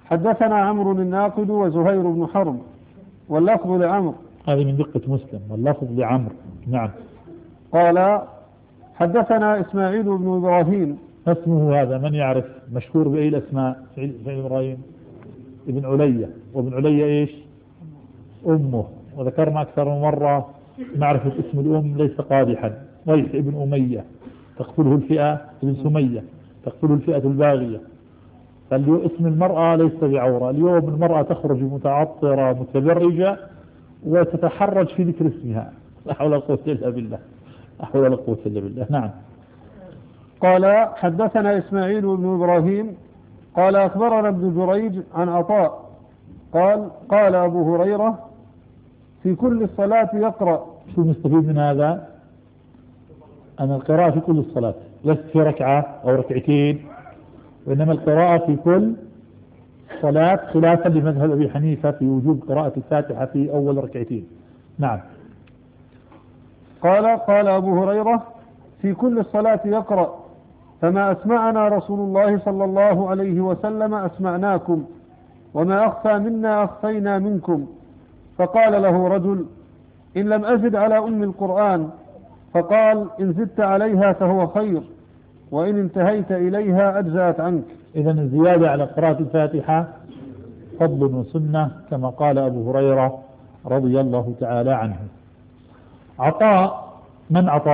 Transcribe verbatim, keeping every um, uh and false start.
حدثنا عمرو الناقد وزهير بن حرب واللفظ لعمرو. هذه من دقة مسلم واللفظ لعمرو. نعم. قال حدثنا إسماعيل بن إبراهيم. اسمه هذا من يعرف مشهور بأي الأسماء؟ إسماعيل إبراهيم ابن علية، وابن علية إيش أمه، وذكرنا أكثر من مرة معرفة اسم الأم ليس قادحا. ويح ابن أمية تقتله الفئة، ابن سمية تقتله الفئة الباغية. فاليوم اسم المرأة ليس بعورة. اليوم المرأة تخرج متعطرة متبرجة وتتحرج في ذكر اسمها. لا حول ولا قوة إلا بالله، لا حول ولا قوة إلا بالله. نعم. قال حدثنا إسماعيل بن إبراهيم قال أخبرنا ابن جريج عن عطاء قال قال أبو هريرة في كل الصلاة يقرأ. شو نستفيد من هذا؟ أن القراءة في كل الصلاة ليست في ركعة أو ركعتين، وإنما القراءة في كل صلاة، خلافا لمذهب أبي حنيفة في وجوب قراءة الفاتحة في أول ركعتين. نعم. قال قال أبو هريرة في كل الصلاة يقرأ فما أسمعنا رسول الله صلى الله عليه وسلم أسمعناكم وما أخفى منا أخفينا منكم. فقال له رجل إن لم أزد على أم القرآن، فقال إن زدت عليها فهو خير وإن انتهيت إليها أجزأت عنك. إذن الزيادة على قراءة الفاتحة فضل وسنة كما قال أبو هريرة رضي الله تعالى عنه. عطاء من عطاء؟